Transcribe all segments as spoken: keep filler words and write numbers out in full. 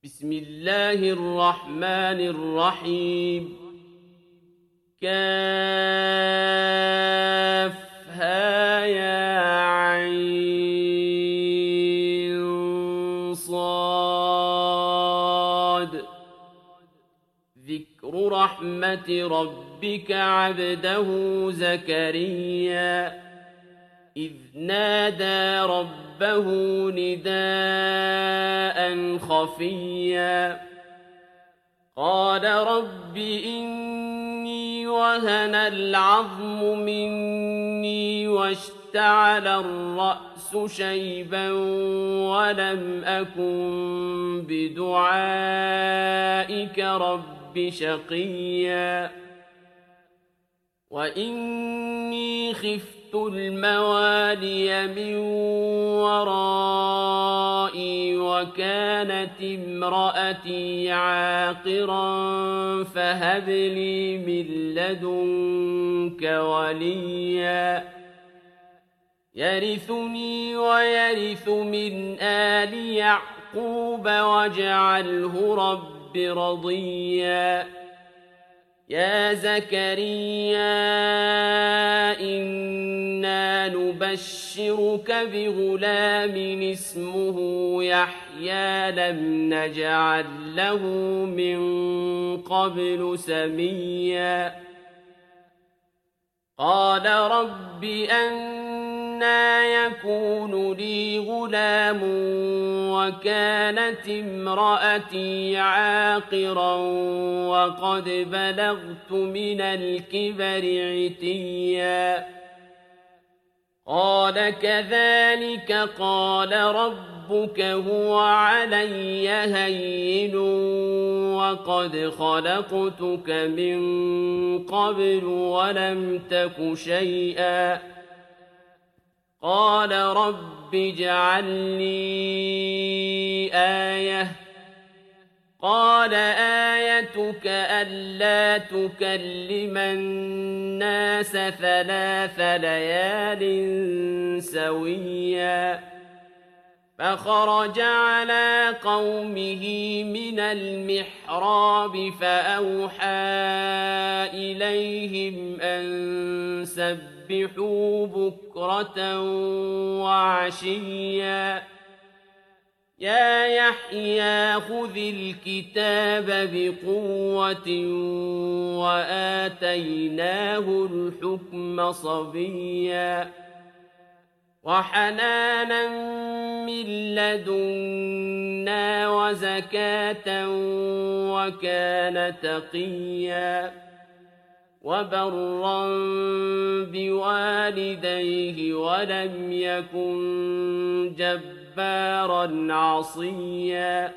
بسم الله الرحمن الرحيم. كافها يا عين صاد. ذكر رحمة ربك عبده زكريا إذ نادى ربه نداء خفيا قال رب إني وهن العظم مني واشتعل الرأس شيبا ولم أكن بدعائك رب شقيا وإني خفت الموالي من ورائي وكانت امرأتي عاقرا فهب لي من لدنك وليا يرثني ويرث من آل يعقوب واجعله رب رضيا يا زكريا إنا نبشرك بغلام اسمه يحيى لم نجعل له من قبل سميا قال رب أنى يكون لي غلام وكانت امرأتي عاقرا وقد بلغت من الكبر عتيا قال كذلك قال ربك هو علي هين وقد خلقتك من قبل ولم تك شيئا قال رب اجعل لي آية قال آيتك ألا تكلم الناس ثلاث ليال سويا فخرج على قومه من المحراب فأوحى إليهم أن سبحوا بكرة وعشيا يا يحيى خذ الكتاب بقوة وآتيناه الحكم صبيا وحنانا من لدنا وزكاة وكان تقيا وبرا بوالديه ولم يكن جبارا عصيا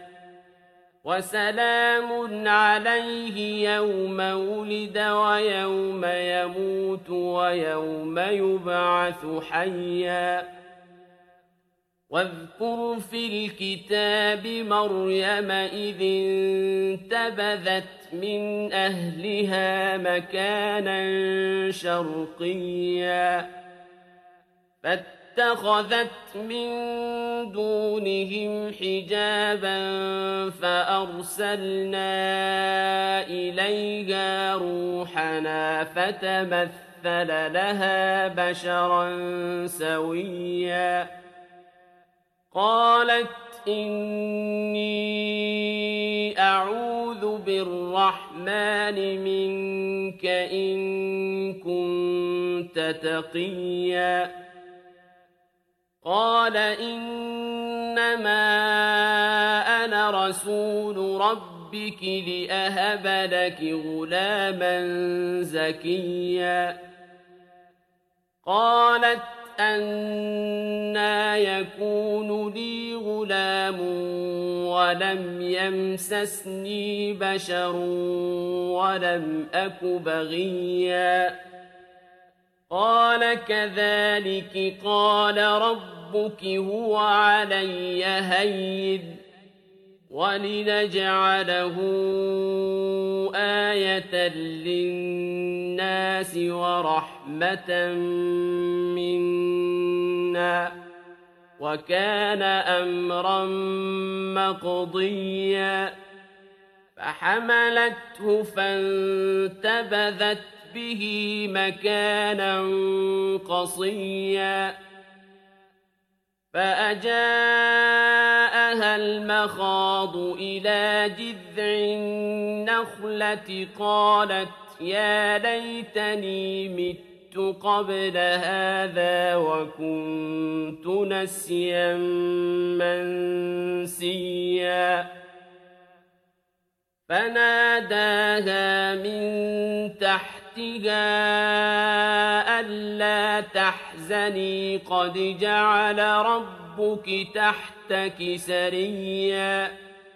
وسلام عليه يوم ولد ويوم يموت ويوم يبعث حيا واذكر في الكتاب مريم إذ انتبذت من أهلها مكانا شرقيا فاتخذت من دونهم حجابا فأرسلنا إليها روحنا فتمثل لها بشرا سويا قالت إني أعوذ بالرحمن منك إن كنت تقيا قال إنما أنا رسول ربك لأهب لك غلاما زكيا قالت أنى يكون لي غلام ولم يمسسني بشر ولم أك بغيا قال كذلك قال ربك هو علي هين ولنجعله آية للناس ورحمة منا وكان أمرا مقضيا فحملته فانتبذت به مكانا قصيا فأجاءها المخاض إلى جذع النخلة قالت يا ليتني مت قبل هذا وكنت نسيا منسيا فناداها من تحتها ألا تحزني قد جعل ربك تحتك سريا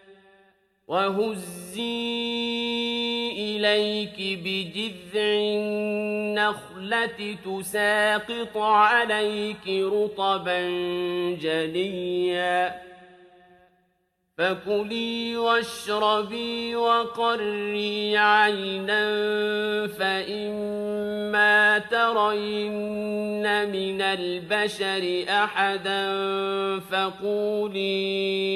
وهزي إليك بجذع النخلة تساقط عليك رطبا جنيا فكلي واشربي وقري عينا فإما ترين من البشر أحدا فقولي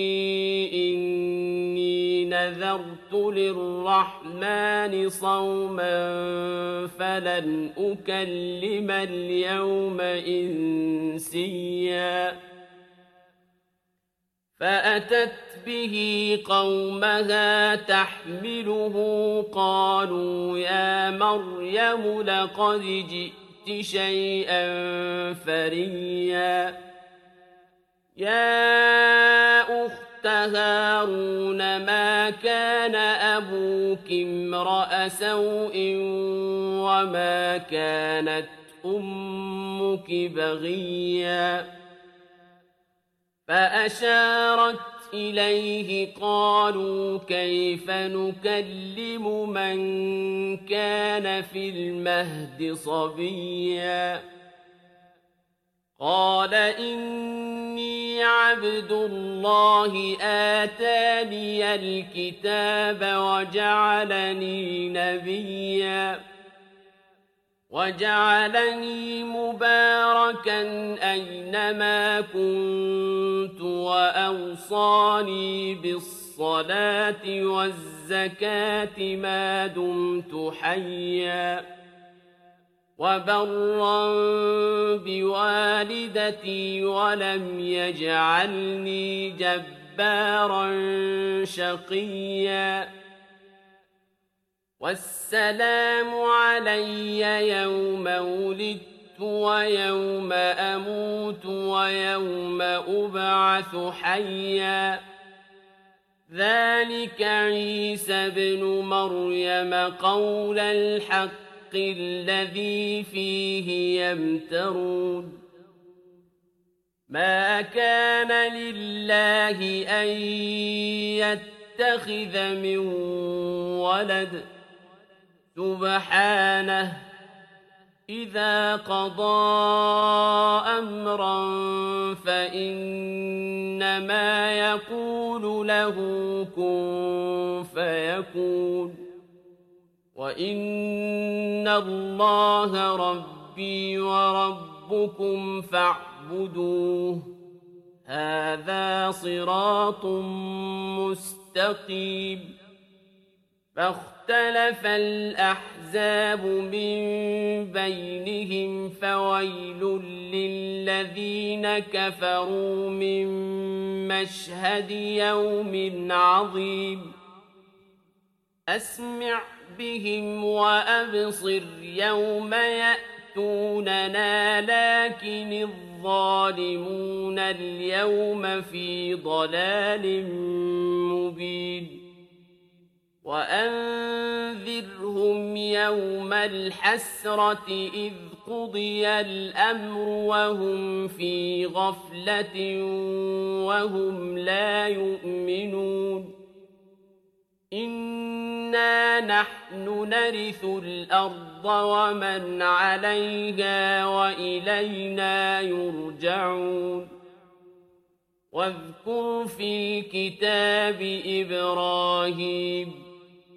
إني نذرت للرحمن صوما فلن أكلم اليوم إنسيا فأتت به قومها تحمله قالوا يا مريم لقد جئت شيئا فريا يا أخت هارون ما كان أبوك امرأ سوء وما كانت أمك بغيا فأشارت إليه قالوا كيف نكلم من كان في المهد صبيا قال إني عبد الله آتاني الكتاب وجعلني نبيا وجعلني مباركا أينما كنت وأوصاني بالصلاة والزكاة ما دمت حيا وبرا بوالدتي ولم يجعلني جبارا شقيا والسلام علي يوم ولدت ويوم أموت ويوم أبعث حيا ذلك عيسى بن مريم قول الحق الذي فيه يمترون ما كان لله أن يتخذ من ولد سبحانه إذا قضى أمرا فإنما يقول له كن فيكون وإن الله ربي وربكم فاعبدوه هذا صراط مستقيم فاختلف الأحزاب من بينهم فويل للذين كفروا من مشهد يوم عظيم أسمع بهم وأبصر يوم يأتوننا لكن الظالمون اليوم في ضلال مبين وأنذرهم يوم الحسرة إذ قضي الأمر وهم في غفلة وهم لا يؤمنون إنا نحن نرث الأرض ومن عليها وإلينا يرجعون واذكر في الكتاب إبراهيم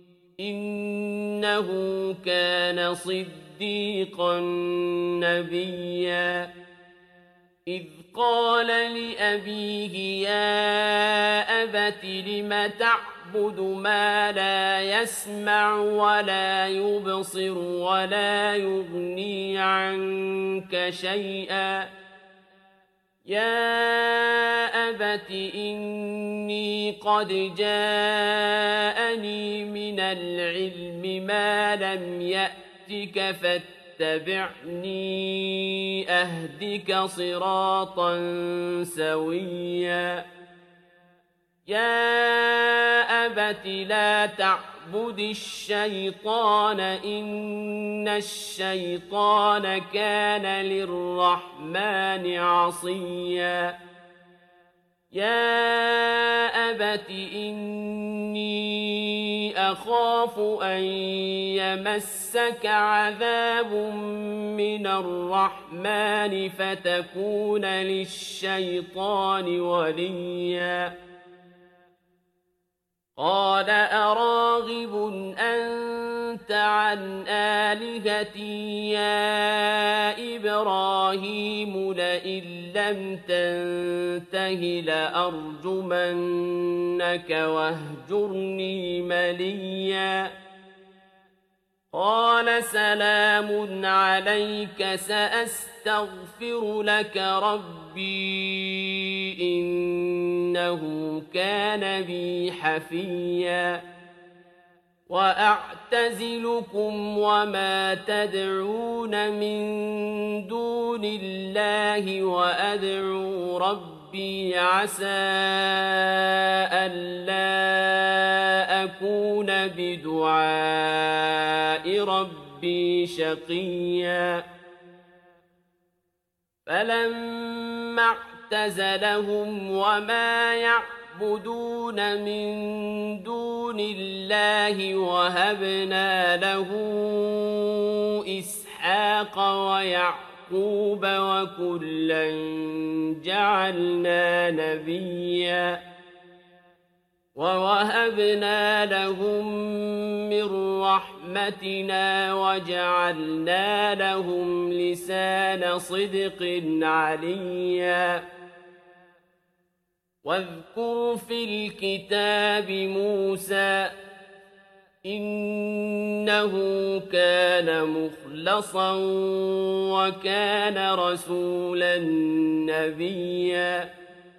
إنه كان صديقا نبيا إذ قال لأبيه يا أبت لم تعبد ما لا يسمع ولا يبصر ولا يغني عنك شيئا يا أبت إني قد جاءني من العلم ما لم يأتك فاتبعني أهدك صراطا سويا يا أبت لا تعبد الشيطان إن الشيطان كان للرحمن عصيا يا أبت إني أخاف أن يمسك عذاب من الرحمن فتكون للشيطان وليا قال أراغب أنت عن آلهتي يا إبراهيم لئن لم تنته لأرجمنك واهجرني مليا قال سلام عليك سأستغفر لك ربي إنه كان بي حفيا وأعتزلكم وما تدعون من دون الله وأدعو ربي عسى ألا أكون بدعاء ربي شقيا فلما اعتزلهم وما يعبدون من دون الله وهبنا له إسحاق ويعقوب وكلا جعلنا نبيا ووهبنا لهم من رحمتنا وجعلنا لهم لسان صدق عليا واذكر في الكتاب موسى إنه كان مخلصا وكان رسولا نبيا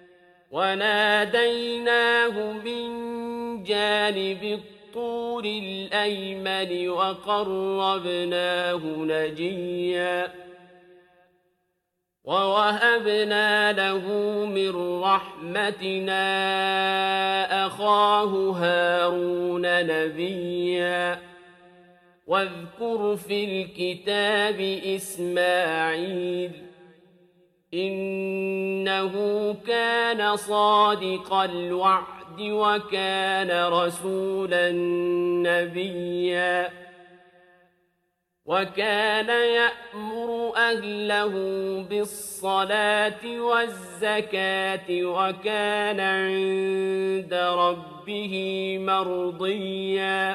وناديناه من جانب الطور الأيمن وقربناه نجيا ووهبنا له من رحمتنا أخاه هارون نبيا واذكر في الكتاب إسماعيل إنه كان صادق الوعد وكان رسولا نبيا وكان يأمر أهله بالصلاة والزكاة وكان عند ربه مرضيا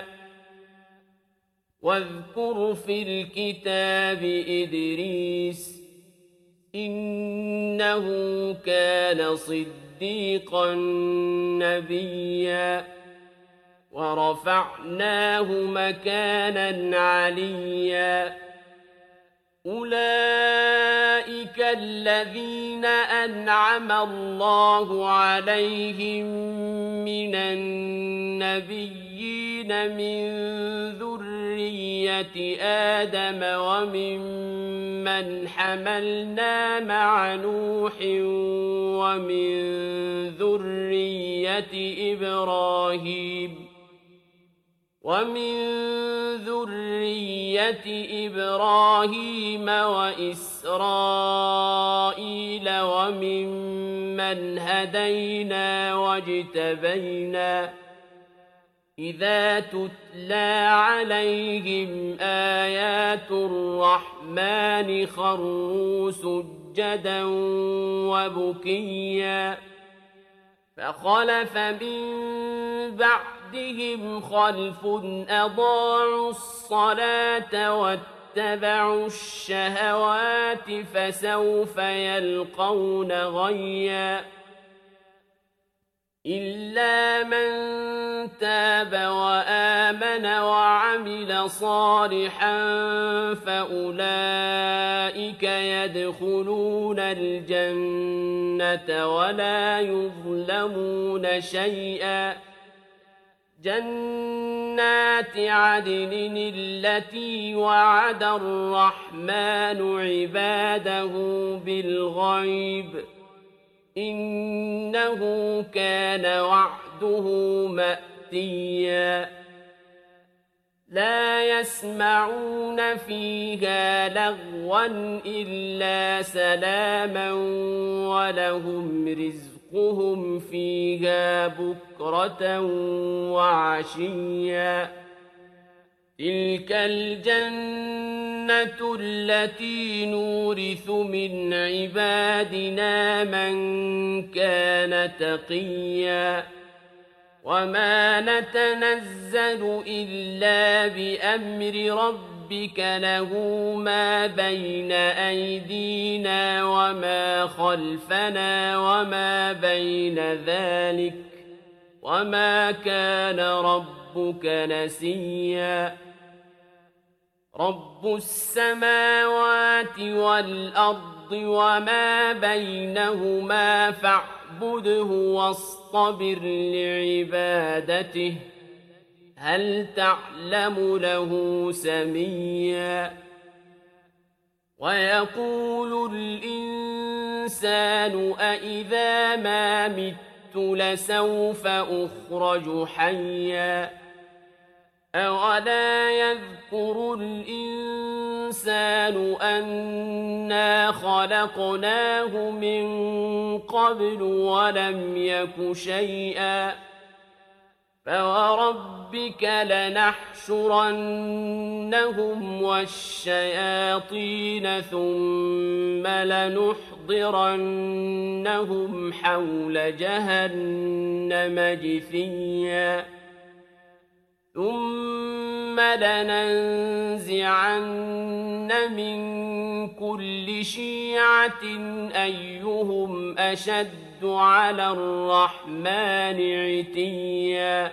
واذكر في الكتاب إدريس إنه كان صديقا نبيا ورفعناه مكانا عليا أولئك الذين أنعم الله عليهم من النبيين من ذرية آدم وممن حملنا مع نوح ومن ذرية إبراهيم ومن ذرية إبراهيم وإسرائيل وممن هدينا واجتبينا إذا تتلى عليهم آيات الرحمن خروا سجدا وبكيا فخلف من بعدهم خلف أضاعوا الصلاة واتبعوا واتبعوا الشهوات فسوف يلقون غيا إلا من تاب وآمن وعمل صالحا فأولئك يدخلون الجنة ولا يظلمون شيئا جنات عدن التي وعد الرحمن عباده بالغيب إنه كان وعده مأتيا لا يسمعون فيها لغوا إلا سلاما ولهم رزقهم فيها بكرة وعشيا تلك الجنة التي نورث من عبادنا من كان تقيا وما نتنزل إلا بأمر ربك له ما بين أيدينا وما خلفنا وما بين ذلك وما كان ربك نسيا رب السماوات والأرض وما بينهما فاعبده واصطبر لعبادته هل تعلم له سميا ويقول الإنسان أإذا ما مت لسوف أخرج حيا أولا يذكر الإنسان أنا خلقناه من قبل ولم يك شيئا فوربك لنحشرنهم والشياطين ثم لنحضرنهم حول جهنم جثيا ثم لننزعن من كل شيعة أيهم أشد على الرحمن عتيا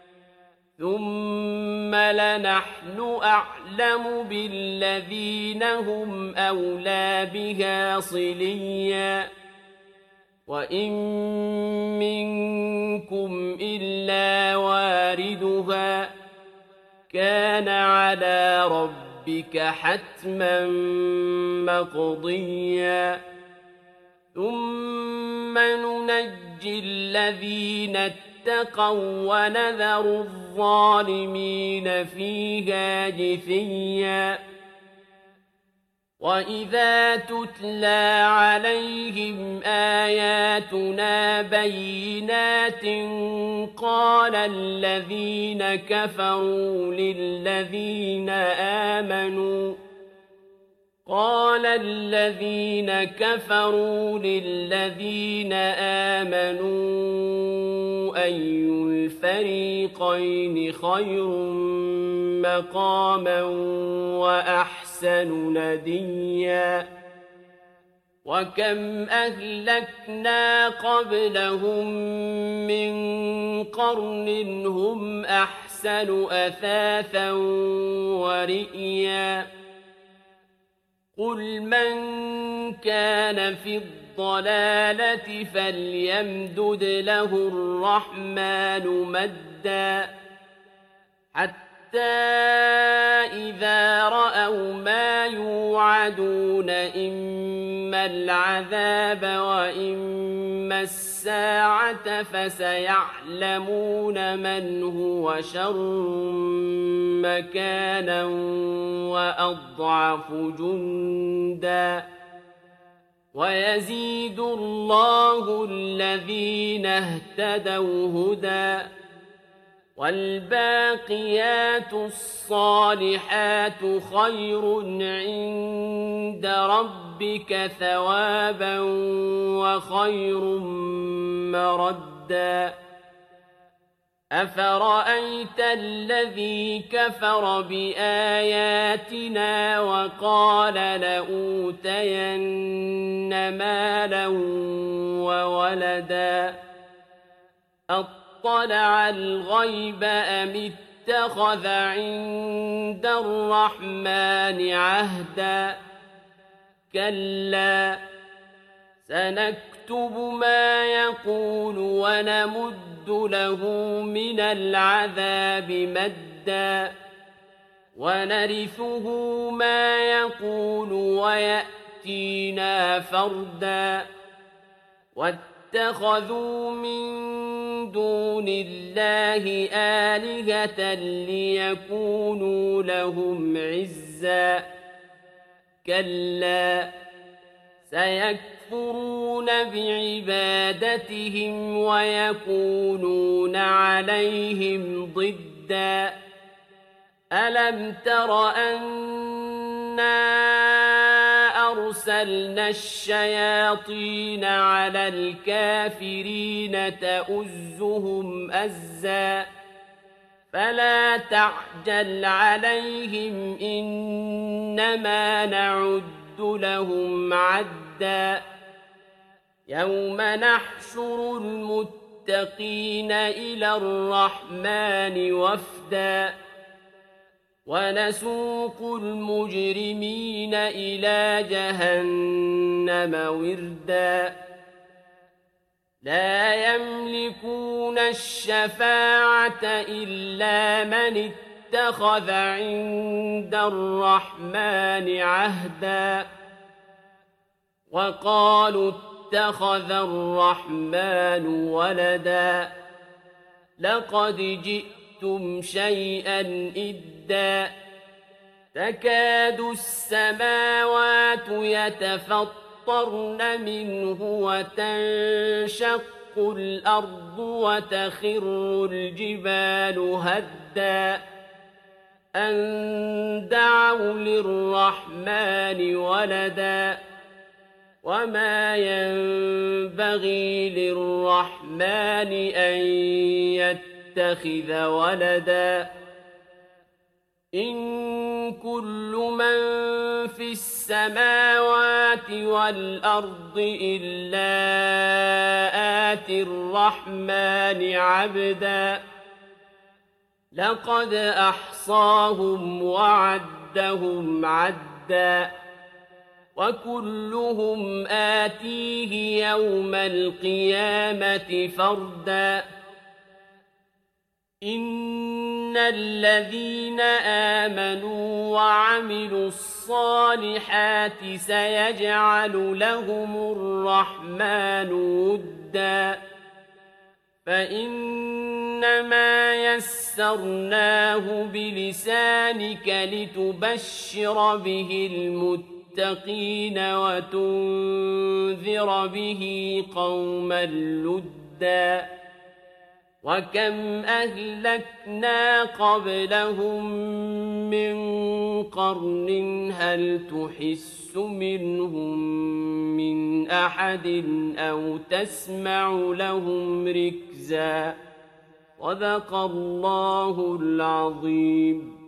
ثم لنحن أعلم بالذين هم أولى بها صليا وإن منكم إلا واردها كان على ربك حتما مقضيا ثم ننجي الذين اتقوا ونذر الظالمين فيها جثيا وإذا تتلى عليهم آياتنا بينات قال الذين كفروا للذين آمنوا قال الذين كفروا للذين آمنوا أي الفريقين خير مقاما وأحسن نديا وكم أهلكنا قبلهم من قرن هم أحسن أثاثا ورئيا قل من كان في الضلالة فليمدد له الرحمن مدا حتى إذا رأوا ما يوعدون إما العذاب وإما الساعة فسيعلمون من هو شر مكانا وأضعف جندا ويزيد الله الذين اهتدوا هدى والباقيات الصالحات خير عند ربك ثوابا وخير مردا أفرأيت الذي كفر بآياتنا وقال لأوتين مالا وولدا أطلع الغيب أم اتخذ عند الرحمن عهدا كلا سنكتب ما يقول ونمد له من العذاب مدا ونرثه ما يقول ويأتينا فردا واتخذوا من دون الله آلهة ليكونوا لهم عزا كلا سيكفرون بعبادتهم ويكونون عليهم ضدا ألم تر أنا أرسلنا الشياطين على الكافرين تؤزهم أزا فلا تعجل عليهم إنما نعد لهم عدا يوم نحشر المتقين إلى الرحمن وفدا ونسوق المجرمين إلى جهنم وردا لا يملكون الشفاعة إلا من اتخذ عند الرحمن عهدا وقالوا اتخذ الرحمن ولدا لقد جئتم شيئا إدا تكاد السماوات يتفطرن منه وتنشق الأرض وتخر الجبال هدا أن دعوا للرحمن ولدا وما ينبغي للرحمن أن يتخذ ولدا إن كل من في السماوات والأرض إلا آتي الرحمن عبدا لقد أحصاهم وعدهم عدا وكلهم آتيه يوم القيامة فردا إن الذين آمنوا وعملوا الصالحات سيجعل لهم الرحمن ودا فإنما يسرناه بلسانك لتبشر به المتقين وتنذر به قوما لدا وكم أهلكنا قبلهم من قرن هل تحس منهم من أحد أو تسمع لهم ركزا صدق الله العظيم.